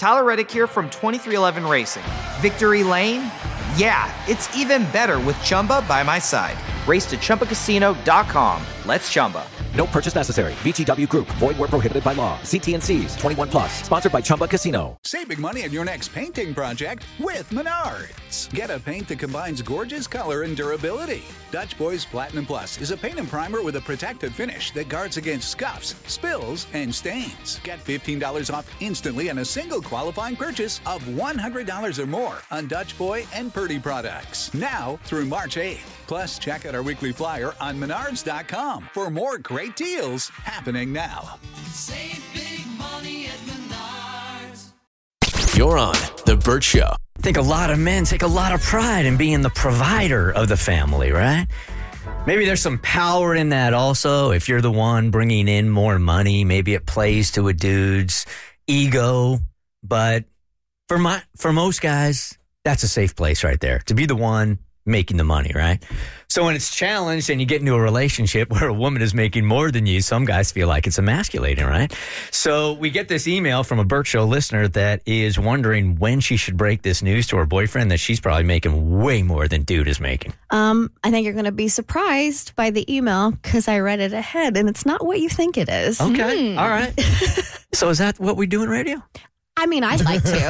Tyler Reddick here from 2311 Racing. Victory Lane? Yeah, it's even better with Chumba by my side. Race to ChumbaCasino.com. Let's Chumba. No purchase necessary. VGW Group. Void where prohibited by law. See T&Cs. 21 plus. Sponsored by Chumba Casino. Save big money on your next painting project with Menards. Get a paint that combines gorgeous color and durability. Dutch Boys Platinum Plus is a paint and primer with a protective finish that guards against scuffs, spills, and stains. Get $15 off instantly on a single qualifying purchase of $100 or more on Dutch Boy and Purdy products. Now through March 8th. Plus, check out our weekly flyer on Menards.com for more great deals happening now. Save big money at Menards. You're on The Bert Show. I think a lot of men take a lot of pride in being the provider of the family, right? Maybe there's some power in that also. If you're the one bringing in more money, maybe it plays to a dude's ego. But for most guys, that's a safe place right there, to be the one making the money, right? So when it's challenged and you get into a relationship where a woman is making more than you, some guys feel like it's emasculating, right? So we get this email from a Bert Show listener that is wondering when she should break this news to her boyfriend that she's probably making way more than dude is making. I think you're going to be surprised by the email because I read it ahead and it's not what you think it is. Okay. All right. So is that what we do in radio? I mean, I'd like to.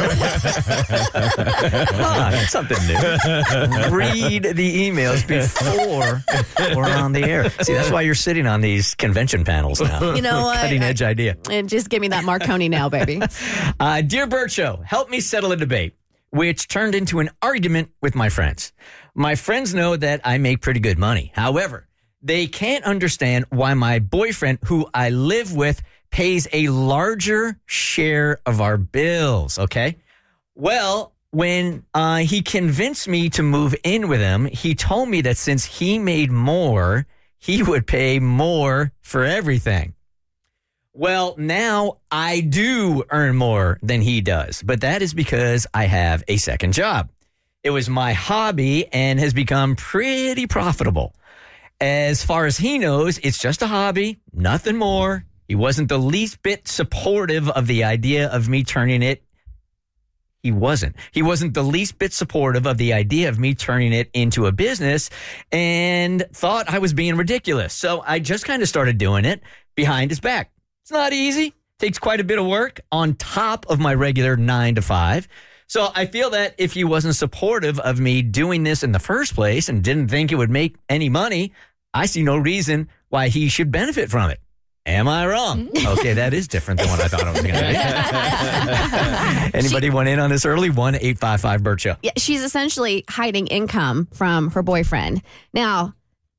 Something new. Read the emails before we're on the air. See, that's why you're sitting on these convention panels now. You know what? Cutting edge idea. And just give me that Marconi now, baby. Dear Bert Show, help me settle a debate, which turned into an argument with my friends. My friends know that I make pretty good money. However, they can't understand why my boyfriend, who I live with, pays a larger share of our bills, okay? Well, when he convinced me to move in with him, he told me that since he made more, he would pay more for everything. Well, now I do earn more than he does, but that is because I have a second job. It was my hobby and has become pretty profitable. As far as he knows, it's just a hobby, nothing more. He wasn't the least bit supportive of the idea of me turning it. He wasn't the least bit supportive of the idea of me turning it into a business and thought I was being ridiculous. So I just kind of started doing it behind his back. It's not easy. Takes quite a bit of work on top of my regular 9 to 5. So I feel that if he wasn't supportive of me doing this in the first place and didn't think it would make any money, I see no reason why he should benefit from it. Am I wrong? Okay, that is different than what I thought it was going to be. Anybody want in on this early? 1-855-BERT-SHOW. Yeah, she's essentially hiding income from her boyfriend. Now,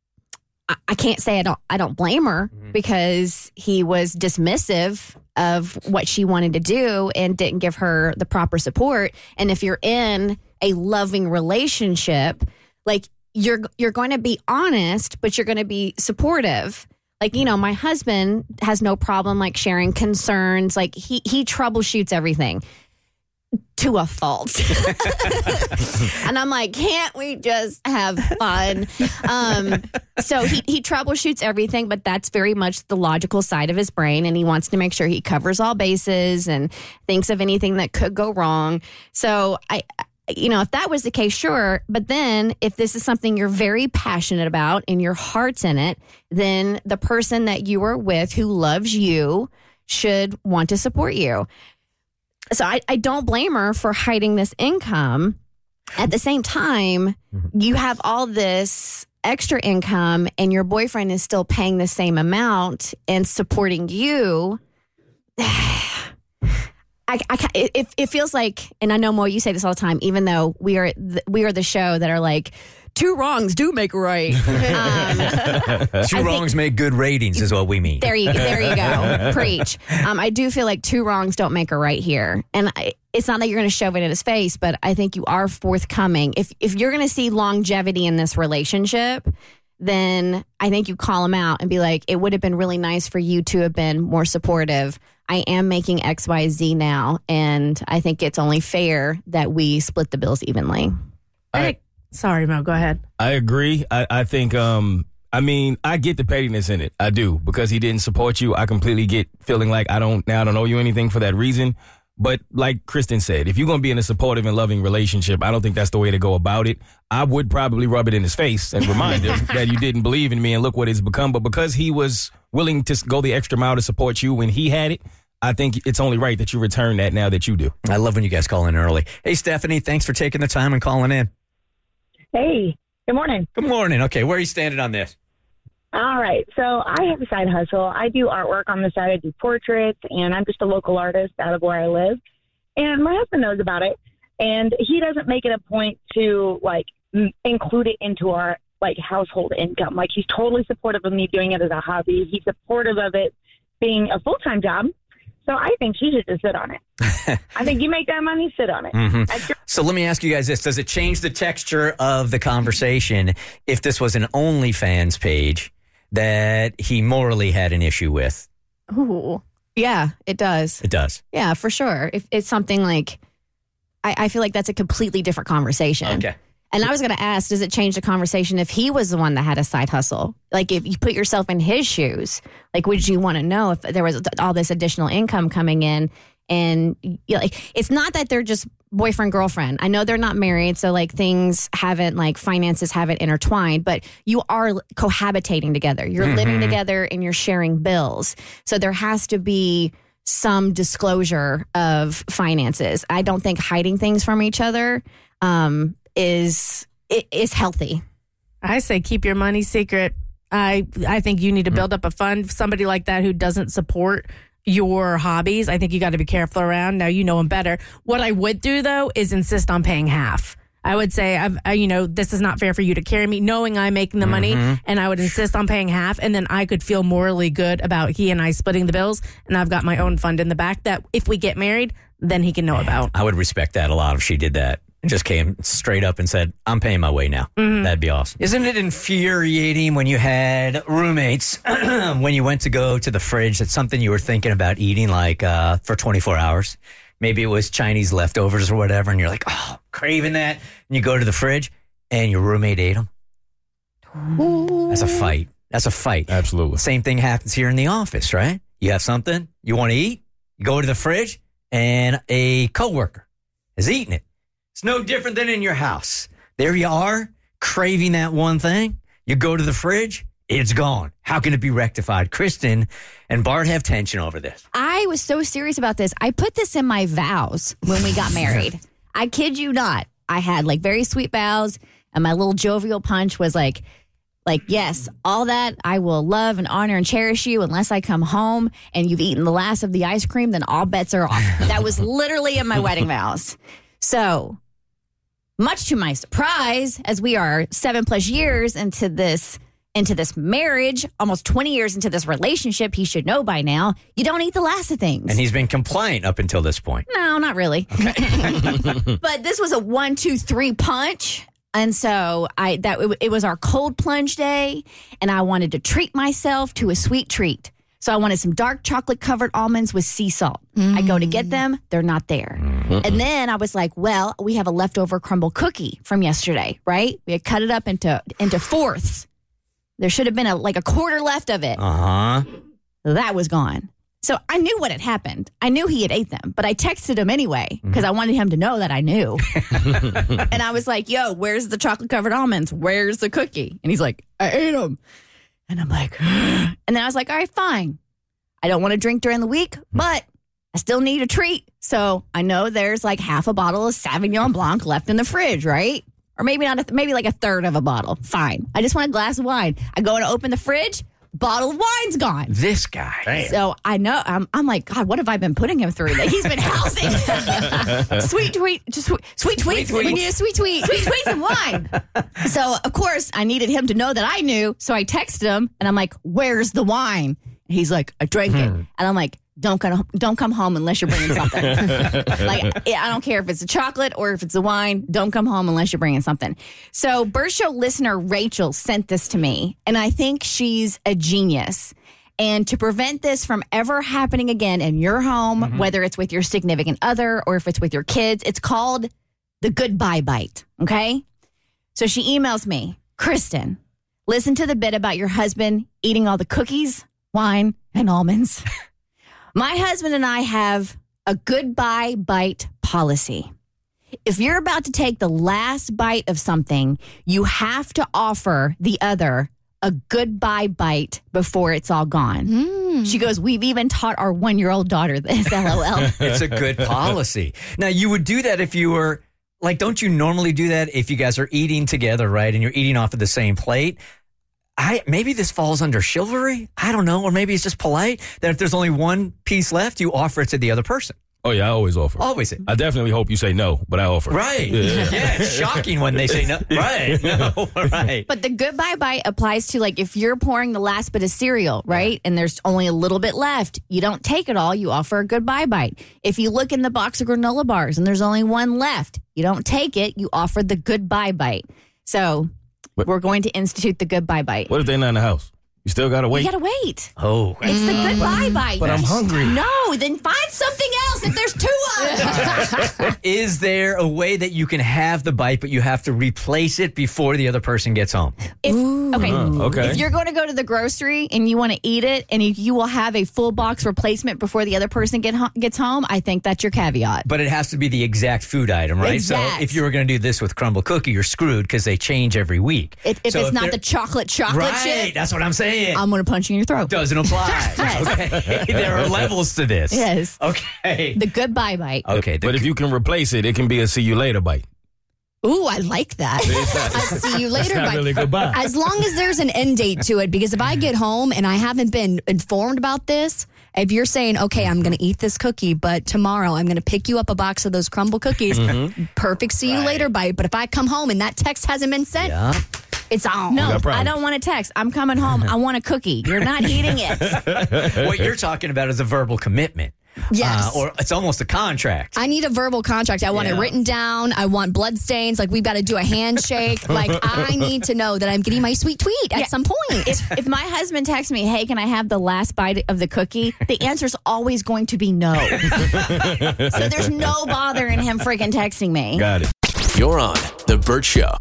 I can't say I don't blame her because he was dismissive of what she wanted to do and didn't give her the proper support. And if you're in a loving relationship, like you're going to be honest, but you're going to be supportive. Like, you know, my husband has no problem like sharing concerns. Like he troubleshoots everything to a fault. And I'm like, can't we just have fun? So he troubleshoots everything, but that's very much the logical side of his brain. And he wants to make sure he covers all bases and thinks of anything that could go wrong. So if that was the case, sure. But then if this is something you're very passionate about and your heart's in it, then the person that you are with who loves you should want to support you. So I don't blame her for hiding this income. At the same time, you have all this extra income and your boyfriend is still paying the same amount and supporting you. It feels like, and I know, Mo, you say this all the time, even though we are the show that are like, two wrongs do make a right. Two wrongs make good ratings is what we mean. There you go. Preach. I do feel like two wrongs don't make a right here. And it's not that you're going to shove it in his face, but I think you are forthcoming. If you're going to see longevity in this relationship, then I think you call him out and be like, it would have been really nice for you to have been more supportive. I am making XYZ now, and I think it's only fair that we split the bills evenly. Sorry, Mel, go ahead. I agree. I think, I get the pettiness in it. I do. Because he didn't support you, I completely get feeling like I don't owe you anything for that reason. But like Kristen said, if you're going to be in a supportive and loving relationship, I don't think that's the way to go about it. I would probably rub it in his face and remind him that you didn't believe in me and look what it's become. But because he was willing to go the extra mile to support you when he had it, I think it's only right that you return that now that you do. I love when you guys call in early. Hey, Stephanie, thanks for taking the time and calling in. Hey, good morning. Good morning. Okay, where are you standing on this? All right. So I have a side hustle. I do artwork on the side. I do portraits, and I'm just a local artist out of where I live. And my husband knows about it, and he doesn't make it a point to, like, include it into our, like, household income. Like, he's totally supportive of me doing it as a hobby. He's supportive of it being a full-time job. So I think she should just sit on it. I think you make that money, sit on it. Mm-hmm. So let me ask you guys this. Does it change the texture of the conversation if this was an OnlyFans page that he morally had an issue with? Ooh. Yeah, it does. It does. Yeah, for sure. If it's something like, I feel like that's a completely different conversation. Okay. And I was going to ask, does it change the conversation if he was the one that had a side hustle? Like, if you put yourself in his shoes, like, would you want to know if there was all this additional income coming in? And like, it's not that they're just boyfriend, girlfriend. I know they're not married, so like things haven't, like finances haven't intertwined, but you are cohabitating together. You're living together and you're sharing bills. So there has to be some disclosure of finances. I don't think hiding things from each other is healthy. I say keep your money secret. I think you need to build up a fund. Somebody like that who doesn't support your hobbies, I think you got to be careful around. Now you know him better. What I would do, though, is insist on paying half. I would say, this is not fair for you to carry me, knowing I'm making the money, and I would insist on paying half, and then I could feel morally good about he and I splitting the bills, and I've got my own fund in the back that if we get married, then he can know about. I would respect that a lot if she did that and just came straight up and said, I'm paying my way now. That'd be awesome. Isn't it infuriating when you had roommates, when you went to go to the fridge, that's something you were thinking about eating like for 24 hours? Maybe it was Chinese leftovers or whatever, and you're like, oh, craving that. And you go to the fridge, and your roommate ate them. That's a fight. That's a fight. Absolutely. Same thing happens here in the office, right? You have something you want to eat, you go to the fridge, and a coworker is eating it. It's no different than in your house. There you are, craving that one thing. You go to the fridge, it's gone. How can it be rectified? Kristen and Bart have tension over this. I was so serious about this. I put this in my vows when we got married. I kid you not. I had like very sweet vows, and my little jovial punch was like, yes, all that I will love and honor and cherish you unless I come home and you've eaten the last of the ice cream, then all bets are off. That was literally in my wedding vows. So, much to my surprise, as we are 7+ years into this marriage, almost 20 years into this relationship, he should know by now, you don't eat the last of things. And he's been compliant up until this point. No, not really. Okay. But this was a 1, 2, 3 punch. And so it was our cold plunge day, and I wanted to treat myself to a sweet treat. So I wanted some dark chocolate covered almonds with sea salt. I go to get them. They're not there. And then I was like, well, we have a leftover crumble cookie from yesterday, right? We had cut it up into fourths. There should have been a quarter left of it. That was gone. So I knew what had happened. I knew he had ate them, but I texted him anyway because I wanted him to know that I knew. And I was like, yo, where's the chocolate covered almonds? Where's the cookie? And he's like, I ate them. And I'm like, and then I was like, all right, fine. I don't want to drink during the week, but I still need a treat. So I know there's like half a bottle of Sauvignon Blanc left in the fridge, right? Or maybe not, maybe like a third of a bottle. Fine. I just want a glass of wine. I go to open the fridge, bottle of wine's gone. This guy. Damn. So I know, I'm like, God, what have I been putting him through that he's been housing? Sweet tweets. We need a sweet tweets and wine. So, of course, I needed him to know that I knew. So I texted him, and I'm like, where's the wine? And he's like, I drank it. And I'm like, don't come home unless you're bringing something. I don't care if it's a chocolate or if it's a wine. Don't come home unless you're bringing something. So Burt Show listener Rachel sent this to me, and I think she's a genius. And to prevent this from ever happening again in your home, whether it's with your significant other or if it's with your kids, it's called the goodbye bite, okay? So she emails me, Kristen, listen to the bit about your husband eating all the cookies, wine, and almonds. My husband and I have a goodbye bite policy. If you're about to take the last bite of something, you have to offer the other a goodbye bite before it's all gone. She goes, we've even taught our 1-year-old daughter this, LOL. It's a good policy. Now, you would do that if you were, like, don't you normally do that if you guys are eating together, right? And you're eating off of the same plate? Maybe this falls under chivalry. I don't know. Or maybe it's just polite that if there's only one piece left, you offer it to the other person. Oh, yeah, I always offer. Always. I definitely hope you say no, but I offer. Right. Yeah, it's shocking when they say no. Right. No, right. But the goodbye bite applies to, like, if you're pouring the last bit of cereal, right? And there's only a little bit left. You don't take it all. You offer a goodbye bite. If you look in the box of granola bars and there's only one left, you don't take it. You offer the goodbye bite. So we're going to institute the goodbye bite. What if they're not in the house? You still got to wait? You got to wait. Oh. It's the goodbye bite. But I'm hungry. No, then find something else if there's two of them. Is there a way that you can have the bite, but you have to replace it before the other person gets home? Okay. If you're going to go to the grocery and you want to eat it and you will have a full box replacement before the other person gets home, I think that's your caveat. But it has to be the exact food item, right? Exact. So if you were going to do this with crumble cookie, you're screwed because they change every week. If it's not the chocolate right, shit, that's what I'm saying. I'm going to punch you in your throat. Doesn't apply. Yes. Okay. There are levels to this. Yes. Okay. The goodbye bite. Okay. But if you can replace it, it can be a see you later bite. Ooh, I like that. I see you later. It's not But really goodbye. as long as there's an end date to it, because if I get home and I haven't been informed about this, if you're saying, okay, I'm going to eat this cookie, but tomorrow I'm going to pick you up a box of those crumble cookies, perfect see you later bite. But if I come home and that text hasn't been sent, it's on. No, got problems. I don't want a text. I'm coming home. I want a cookie. You're not eating it. What you're talking about is a verbal commitment. Yes. Or it's almost a contract. I need a verbal contract. I want it written down. I want blood stains. Like, we've got to do a handshake. Like, I need to know that I'm getting my sweet tweet at some point. If my husband texts me, hey, can I have the last bite of the cookie? The answer's always going to be no. So there's no bother in him freaking texting me. Got it. You're on The Burt Show.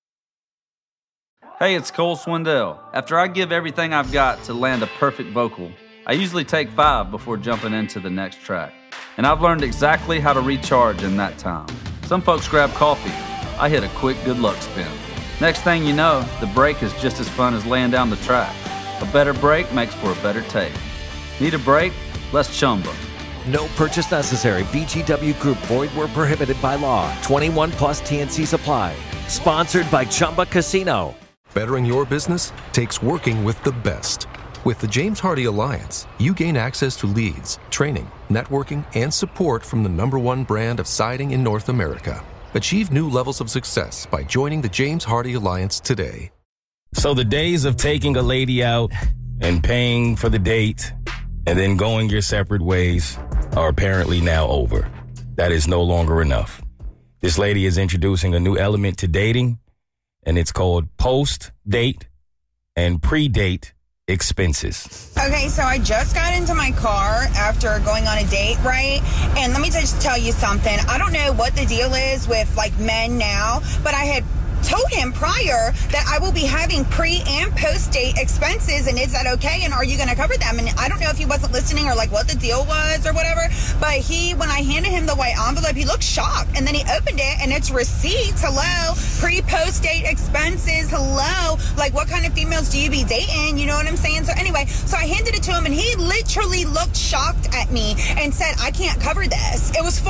Hey, it's Cole Swindell. After I give everything I've got to land a perfect vocal, I usually take 5 before jumping into the next track. And I've learned exactly how to recharge in that time. Some folks grab coffee. I hit a quick good luck spin. Next thing you know, the break is just as fun as laying down the track. A better break makes for a better take. Need a break? Let's Chumba. No purchase necessary. VGW Group. Void where prohibited by law. 21 plus TNC Supply. Sponsored by Chumba Casino. Bettering your business takes working with the best. With the James Hardie Alliance, you gain access to leads, training, networking, and support from the #1 brand of siding in North America. Achieve new levels of success by joining the James Hardie Alliance today. So the days of taking a lady out and paying for the date and then going your separate ways are apparently now over. That is no longer enough. This lady is introducing a new element to dating, and it's called post-date and pre-date expenses. Okay, so I just got into my car after going on a date, right? And let me just tell you something. I don't know what the deal is with, like, men now, but I had told him prior that I will be having pre and post date expenses, and is that okay, and are you going to cover them? And I don't know if he wasn't listening or like what the deal was or whatever, but when I handed him the white envelope, he looked shocked, and then he opened it and it's receipts. Hello, pre post date expenses. Hello, like what kind of females do you be dating? You know what I'm saying? So anyway, so I handed it to him and he literally looked shocked at me and said, I can't cover this. It was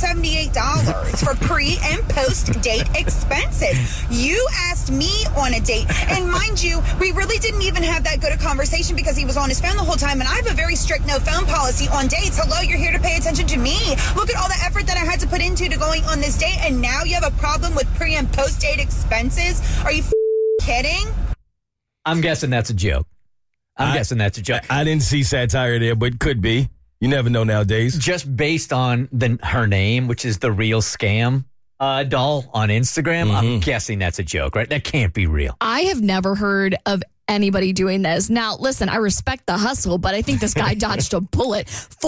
$478 for pre and post date expenses. You asked me on a date, and mind you, we really didn't even have that good a conversation because he was on his phone the whole time, and I have a very strict no phone policy on dates. Hello, you're here to pay attention to me. Look at all the effort that I had to put into going on this date, and now you have a problem with pre and post date expenses? Are you kidding? I'm guessing that's a joke. I'm guessing that's a joke. I didn't see satire there, but could be. You never know nowadays. Just based on her name, which is the real scam doll on Instagram, I'm guessing that's a joke, right? That can't be real. I have never heard of anybody doing this. Now, listen, I respect the hustle, but I think this guy dodged a bullet.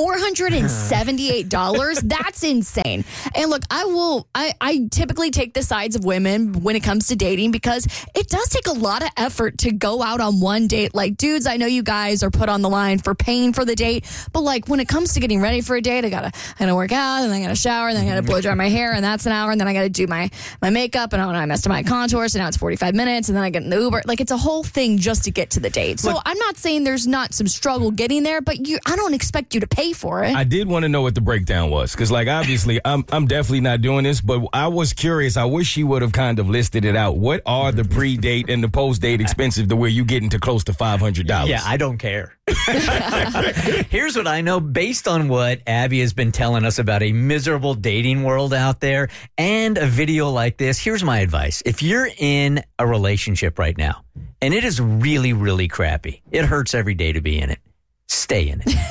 $478. That's insane. And look, I typically take the sides of women when it comes to dating because it does take a lot of effort to go out on one date. Like, dudes, I know you guys are put on the line for paying for the date, but like when it comes to getting ready for a date, I gotta work out, and then I gotta shower, and then I gotta blow dry my hair, and that's an hour, and then I gotta do my makeup, and I messed up my contour, so now it's 45 minutes, and then I get in the Uber. Like, it's a whole thing just to get to the date. So I'm not saying there's not some struggle getting there, but I don't expect you to pay for it. I did want to know what the breakdown was, because like obviously I'm definitely not doing this, but I was curious. I wish she would have kind of listed it out. What are the pre-date and the post-date expensive to where you get into close to $500? Yeah, I don't care. Here's what I know based on what Abby has been telling us about a miserable dating world out there and a video like this. Here's my advice. If you're in a relationship right now and it is really, really crappy, it hurts every day to be in it, stay in it.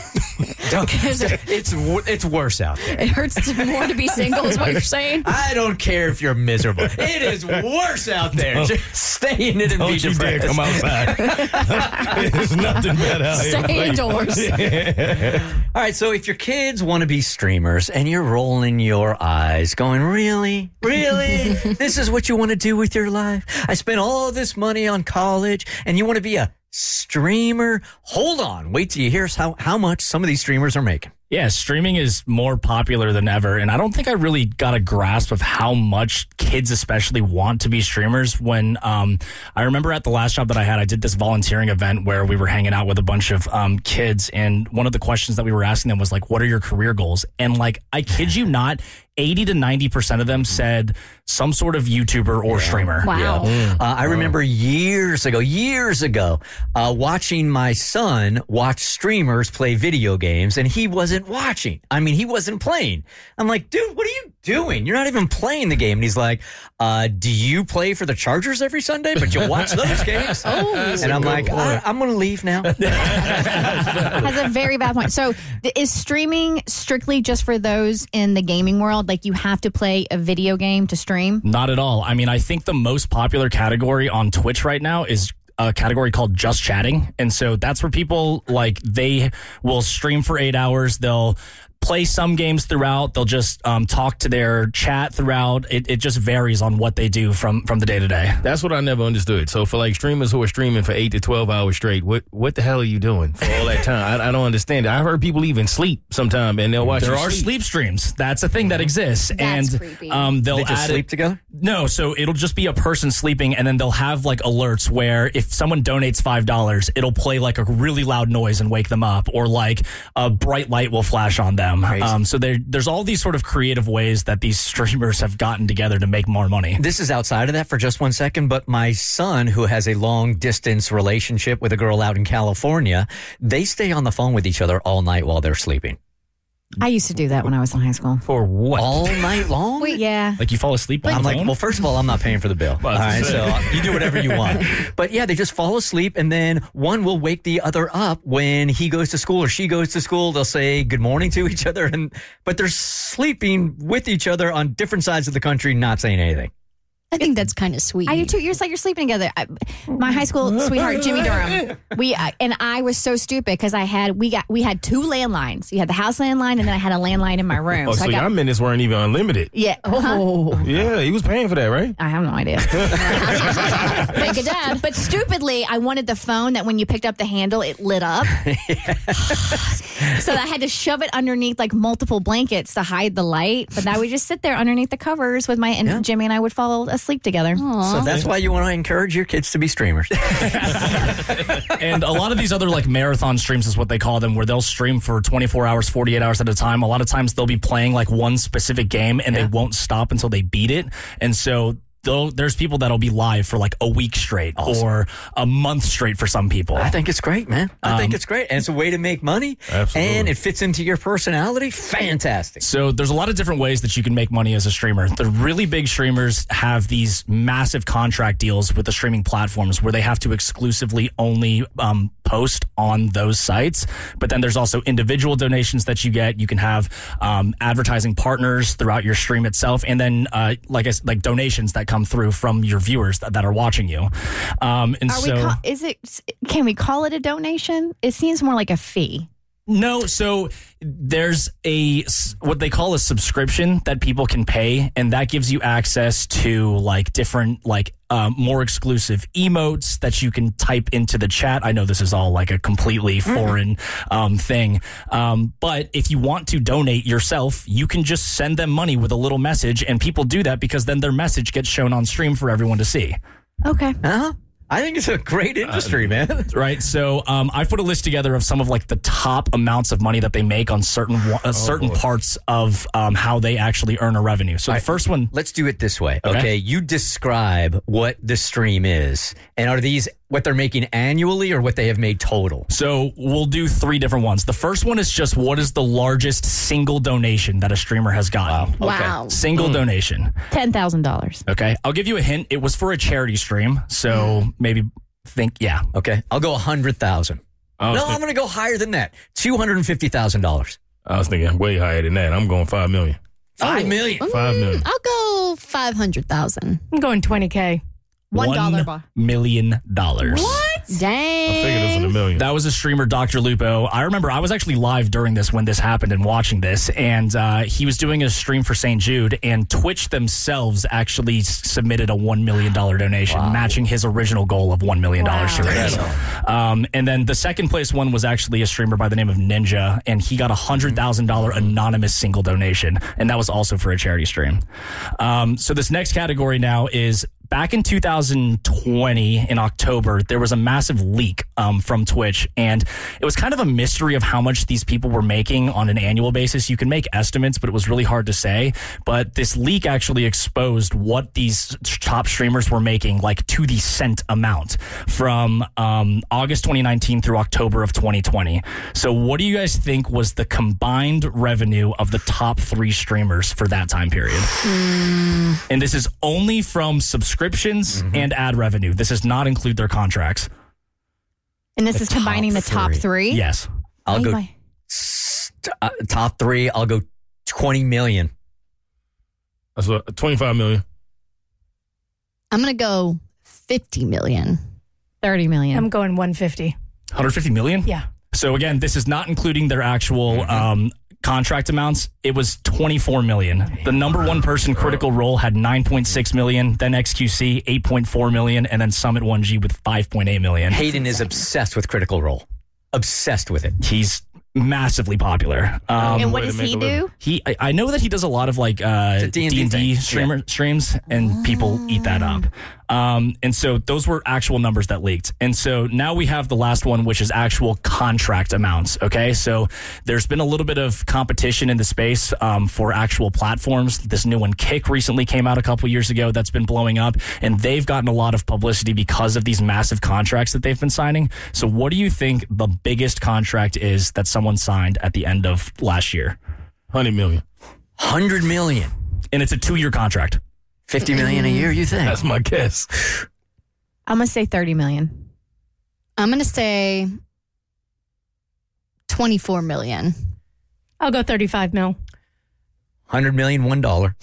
It's worse out there. It hurts more to be single is what you're saying? I don't care if you're miserable. It is worse out there. Just stay in it and be depressed. Don't you dare come outside. There's nothing better out here. Stay indoors. All right, so if your kids want to be streamers and you're rolling your eyes going, really? Really? This is what you want to do with your life? I spent all this money on college and you want to be a streamer? Hold on. Wait till you hear how much some of these streamers are making. Yeah, streaming is more popular than ever, and I don't think I really got a grasp of how much kids especially want to be streamers. When I remember at the last job that I had, I did this volunteering event where we were hanging out with a bunch of kids, and one of the questions that we were asking them was like, what are your career goals? And like, I kid you not, 80 to 90% of them said some sort of YouTuber or streamer. Wow. Yeah. I remember years ago, watching my son watch streamers play video games, and he wasn't watching. I mean, he wasn't playing. I'm like, dude, what are you doing? You're not even playing the game. And he's like, do you play for the Chargers every Sunday, but you watch those games? And I'm like, I'm going to leave now. Has a very bad point. So is streaming strictly just for those in the gaming world? Like you have to play a video game to stream? Not at all. I mean, I think the most popular category on Twitch right now is a category called just chatting. And so that's where people like, they will stream for 8 hours. They'll play some games throughout. They'll just talk to their chat throughout. It just varies on what they do from the day to day. That's what I never understood. So for like streamers who are streaming for 8 to 12 hours straight, what the hell are you doing for all that time? I don't understand it. I've heard people even sleep sometime and they'll watch. There are sleep streams. That's a thing that exists. That's and creepy. They'll They just add sleep together? No, so it'll just be a person sleeping, and then they'll have like alerts where if someone donates $5, it'll play like a really loud noise and wake them up, or like a bright light will flash on them. So there's all these sort of creative ways that these streamers have gotten together to make more money. This is outside of that for just 1 second, but my son, who has a long distance relationship with a girl out in California, they stay on the phone with each other all night while they're sleeping. I used to do that when I was in high school. For what? All night long? Wait, yeah. Like you fall asleep on I'm the like, phone? well, first of all, I'm not paying for the bill. Well, all right, that's so you do whatever you want. But yeah, they just fall asleep, and then one will wake the other up when he goes to school or she goes to school. They'll say good morning to each other, but they're sleeping with each other on different sides of the country, not saying anything. I think that's kind of sweet. I do too. You're like you're sleeping together. My high school sweetheart, Jimmy Durham. And I was so stupid because we had two landlines. You had the house landline, and then I had a landline in my room. Oh, so your minutes weren't even unlimited. Yeah. Oh. Yeah, he was paying for that, right? I have no idea. Thank you, Dad. But stupidly, I wanted the phone that when you picked up the handle, it lit up. So I had to shove it underneath like multiple blankets to hide the light. But I would just sit there underneath the covers with and Jimmy and I would fall asleep together. So that's why you want to encourage your kids to be streamers. And a lot of these other like marathon streams is what they call them, where they'll stream for 24 hours, 48 hours at a time. A lot of times they'll be playing like one specific game and they won't stop until they beat it. And so there's people that'll be live for like a week straight or a month straight for some people. I think it's great, man. I think it's great. And it's a way to make money. Absolutely. And it fits into your personality. Fantastic. So there's a lot of different ways that you can make money as a streamer. The really big streamers have these massive contract deals with the streaming platforms where they have to exclusively only post on those sites. But then there's also individual donations that you get. You can have advertising partners throughout your stream itself. And then like donations that come through from your viewers that are watching you. Can we call it a donation? It seems more like a fee. No, so there's what they call a subscription that people can pay, and that gives you access to like different more exclusive emotes that you can type into the chat. I know this is all like a completely foreign thing, but if you want to donate yourself, you can just send them money with a little message, and people do that because then their message gets shown on stream for everyone to see. Okay. I think it's a great industry, man. Right. So I put a list together of some of like the top amounts of money that they make on certain parts of how they actually earn a revenue. So the first one. Let's do it this way. Okay. You describe what the stream is. And are these what they're making annually or what they have made total? So we'll do 3 different ones. The first one is just what is the largest single donation that a streamer has gotten. Wow. Single donation. $10,000. Okay. I'll give you a hint. It was for a charity stream. So maybe think, yeah. Okay. I'll go 100,000. I'm going to go higher than that. $250,000. I was thinking way higher than that. I'm going $5 million. $5 million. $5 million. I'll go 500,000. I'm going $20K. $1 million. What? Dang. I figured it was $1 million. That was a streamer, Dr. Lupo. I remember I was actually live during this when this happened and watching this, and he was doing a stream for St. Jude, and Twitch themselves actually submitted a $1 million donation, matching his original goal of $1 million to raise. And then the second place one was actually a streamer by the name of Ninja, and he got a $100,000 anonymous single donation, and that was also for a charity stream. So this next category now is back in 2020, in October, there was a massive leak from Twitch, and it was kind of a mystery of how much these people were making on an annual basis. You can make estimates, but it was really hard to say. But this leak actually exposed what these top streamers were making, like to the cent amount, from August 2019 through October of 2020. So what do you guys think was the combined revenue of the top 3 streamers for that time period? And this is only from subscriptions and ad revenue. This does not include their contracts. And this is combining the top 3? Yes. I'll go top 3. I'll go 20 million. That's what, 25 million. I'm going to go 50 million. 30 million. I'm going 150. 150 million? Yeah. So again, this is not including their actual contract amounts. It was 24 million. The number one person, Critical Role, had 9.6 million, then XQC 8.4 million, and then Summit 1G with 5.8 million. Hayden is obsessed with Critical Role. Obsessed with it. He's massively popular. And what does he do? I know that he does a lot of like D&D streams, and people eat that up. And so those were actual numbers that leaked. And so now we have the last one, which is actual contract amounts. Okay, so there's been a little bit of competition in the space for actual platforms. This new one, Kick, recently came out a couple years ago that's been blowing up, and they've gotten a lot of publicity because of these massive contracts that they've been signing. So what do you think the biggest contract is that someone signed at the end of last year? 100 million. 100 million. And it's a 2-year contract. 50 million a year, you think? That's my guess. I'm going to say 30 million. I'm going to say 24 million. I'll go 35 mil. 100 million, $1.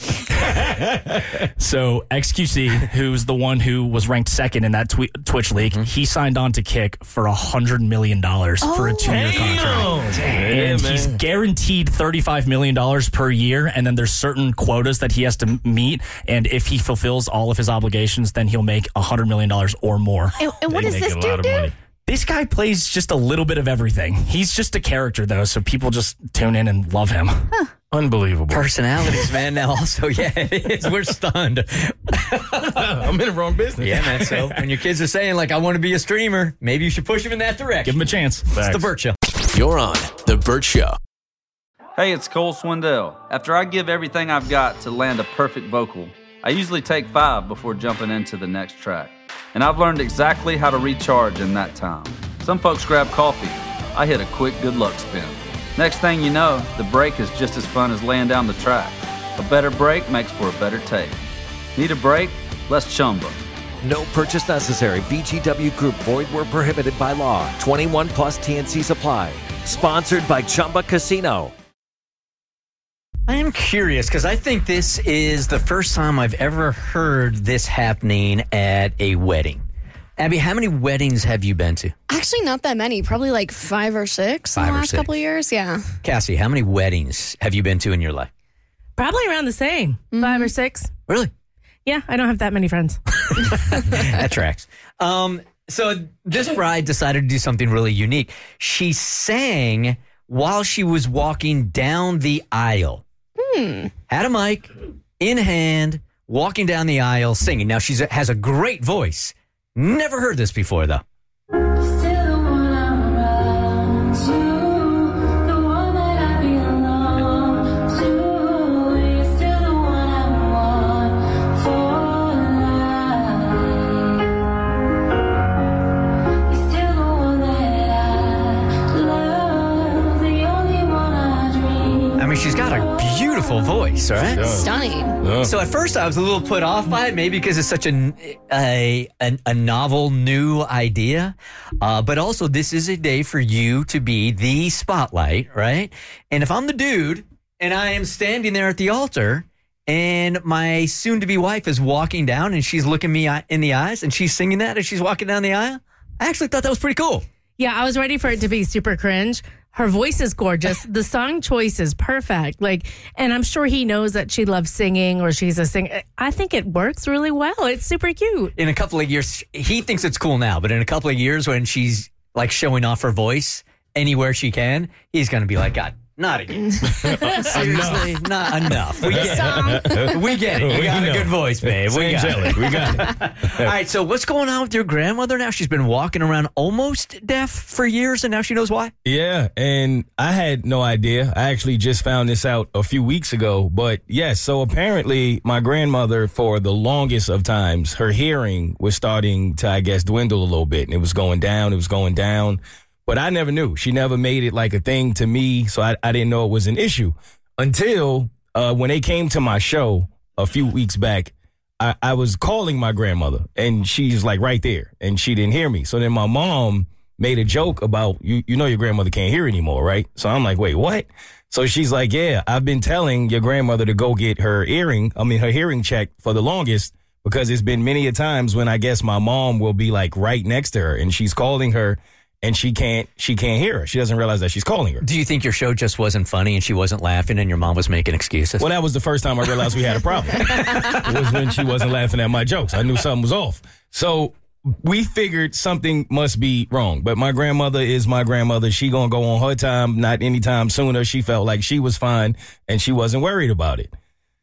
So XQC, who's the one who was ranked second in that Twitch league, he signed on to Kick for $100 million for a 2-year contract. And he's guaranteed $35 million per year. And then there's certain quotas that he has to meet. And if he fulfills all of his obligations, then he'll make $100 million or more. And what does this dude do? This guy plays just a little bit of everything. He's just a character, though, so people just tune in and love him. Unbelievable. Personalities, man. Now also, yeah, it is. We're stunned. I'm in the wrong business. Yeah, man. So when your kids are saying, like, I want to be a streamer, maybe you should push them in that direction. Give them a chance. It's the Burt Show. You're on The Burt Show. Hey, it's Cole Swindell. After I give everything I've got to land a perfect vocal, I usually take 5 before jumping into the next track. And I've learned exactly how to recharge in that time. Some folks grab coffee. I hit a quick good luck spin. Next thing you know, the break is just as fun as laying down the track. A better break makes for a better take. Need a break? Let's Chumba. No purchase necessary. VGW Group. Void where prohibited by law. 21 plus TNC Supply. Sponsored by Chumba Casino. I am curious because I think this is the first time I've ever heard this happening at a wedding. Abby, how many weddings have you been to? Actually, not that many. Probably like 5 or 6 in the last couple of years. Yeah. Cassie, how many weddings have you been to in your life? Probably around the same, 5 or 6. Really? Yeah, I don't have that many friends. That tracks. So this bride decided to do something really unique. She sang while she was walking down the aisle. Had a mic in hand, walking down the aisle, singing. Now, she has a great voice. Never heard this before, though. She's got a beautiful voice, right? Stunning. Yeah. So at first I was a little put off by it, maybe because it's such a novel, new idea. But also, this is a day for you to be the spotlight, right? And if I'm the dude and I am standing there at the altar and my soon-to-be wife is walking down and she's looking me in the eyes and she's singing that as she's walking down the aisle, I actually thought that was pretty cool. Yeah, I was ready for it to be super cringe. Her voice is gorgeous. The song choice is perfect. And I'm sure he knows that she loves singing or she's a singer. I think it works really well. It's super cute. In a couple of years, he thinks it's cool now, but in a couple of years when she's like showing off her voice anywhere she can, he's going to be like, God, not again. Seriously, not enough. We get it. We get it. You got a good voice, babe. We got it. All right, so what's going on with your grandmother now? She's been walking around almost deaf for years, and now she knows why? Yeah, and I had no idea. I actually just found this out a few weeks ago. But yes, so apparently my grandmother, for the longest of times, her hearing was starting to, I guess, dwindle a little bit. And it was going down. But I never knew. She never made it like a thing to me, so I didn't know it was an issue. Until when they came to my show a few weeks back, I was calling my grandmother, and she's like right there, and she didn't hear me. So then my mom made a joke about, you know your grandmother can't hear anymore, right? So I'm like, wait, what? So she's like, yeah, I've been telling your grandmother to go get her hearing checked for the longest, because it's been many a times when I guess my mom will be like right next to her, and she's calling her, and she can't hear her. She doesn't realize that she's calling her. Do you think your show just wasn't funny and she wasn't laughing and your mom was making excuses? Well, that was the first time I realized we had a problem. It was when she wasn't laughing at my jokes. I knew something was off. So we figured something must be wrong. But my grandmother is my grandmother. She gonna go on her time, not anytime sooner. She felt like she was fine and she wasn't worried about it.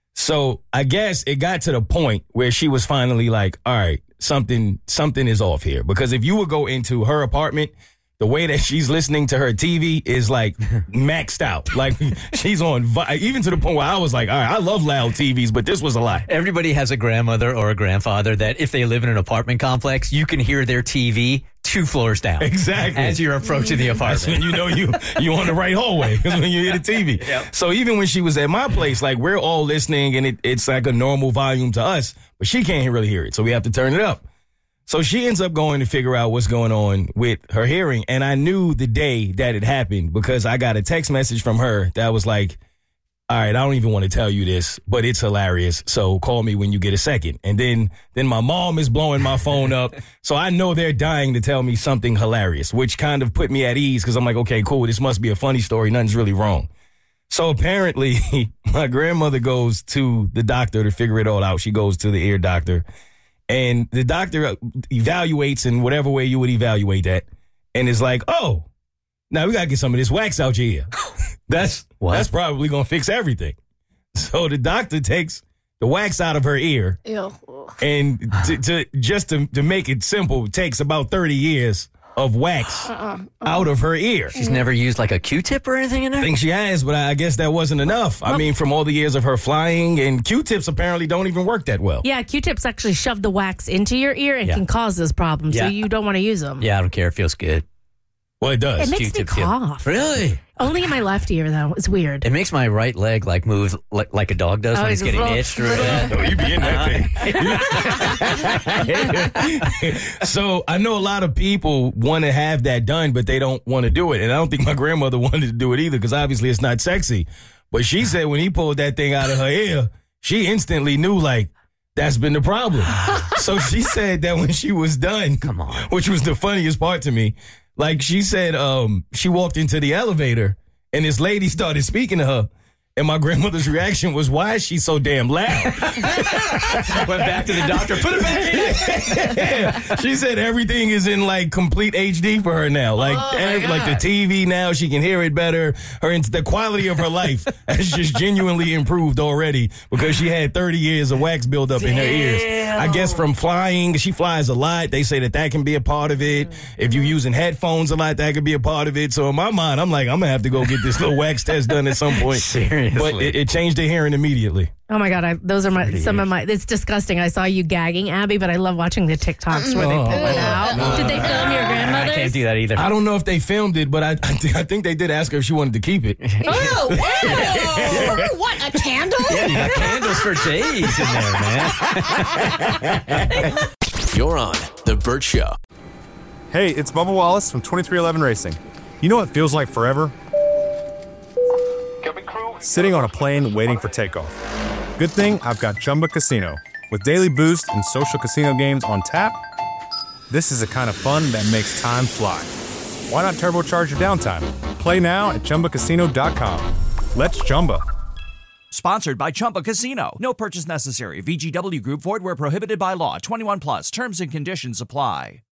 So I guess it got to the point where she was finally like, all right, something is off here. Because if you would go into her apartment, the way that she's listening to her TV is like maxed out. Like she's on, even to the point where I was like, all right, I love loud TVs, but this was a lot. Everybody has a grandmother or a grandfather that if they live in an apartment complex, you can hear their TV 2 floors down. Exactly. As you're approaching the apartment. That's when you know you on the right hallway, because when you hear the TV. Yep. So even when she was at my place, like we're all listening and it's like a normal volume to us, but she can't really hear it. So we have to turn it up. So she ends up going to figure out what's going on with her hearing. And I knew the day that it happened because I got a text message from her that was like, all right, I don't even want to tell you this, but it's hilarious. So call me when you get a second. And then my mom is blowing my phone up. So I know they're dying to tell me something hilarious, which kind of put me at ease because I'm like, okay, cool. This must be a funny story. Nothing's really wrong. So apparently my grandmother goes to the doctor to figure it all out. She goes to the ear doctor. And the doctor evaluates in whatever way you would evaluate that. And is like, oh, now we got to get some of this wax out your ear. That's probably going to fix everything. So the doctor takes the wax out of her ear. Ew. And to make it simple, takes about 30 years of wax out of her ear. She's never used like a Q-tip or anything in there? I think she has, but I guess that wasn't enough. I mean, from all the years of her flying, and Q-tips apparently don't even work that well. Yeah, Q-tips actually shove the wax into your ear and can cause this problem, so you don't want to use them. Yeah, I don't care. It feels good. Well, it does. It makes me cough. Really? Only in my left ear, though. It's weird. It makes my right leg like move like a dog does when he's getting itched. Oh, you be in that thing. So I know a lot of people want to have that done, but they don't want to do it. And I don't think my grandmother wanted to do it either because obviously it's not sexy. But she said when he pulled that thing out of her ear, she instantly knew, like, that's been the problem. So she said that when she was done, come on, which was the funniest part to me, like she said, she walked into the elevator and this lady started speaking to her. And my grandmother's reaction was, why is she so damn loud? Went back to the doctor, put it back in. She said everything is in like complete HD for her now. Like, like the TV now, she can hear it better. The quality of her life has just genuinely improved already because she had 30 years of wax buildup in her ears. I guess from flying, she flies a lot. They say that can be a part of it. If you're using headphones a lot, that could be a part of it. So in my mind, I'm like, I'm going to have to go get this little wax test done at some point. Seriously. But it changed the hearing immediately. Oh my God, those are some of my. It's disgusting. I saw you gagging, Abby, but I love watching the TikToks where they pull it out. Did they film your grandmother's? I can't do that either. I don't know if they filmed it, but I think they did ask her if she wanted to keep it. Oh, wow. What, a candle? Yeah, you got candles for days in there, man. You're on The Burt Show. Hey, it's Bubba Wallace from 2311 Racing. You know what feels like forever? Sitting on a plane waiting for takeoff. Good thing I've got Chumba Casino. With daily boost and social casino games on tap, this is the kind of fun that makes time fly. Why not turbocharge your downtime? Play now at ChumbaCasino.com. Let's Chumba. Sponsored by Chumba Casino. No purchase necessary. VGW Group. Void where prohibited by law. 21 plus. Terms and conditions apply.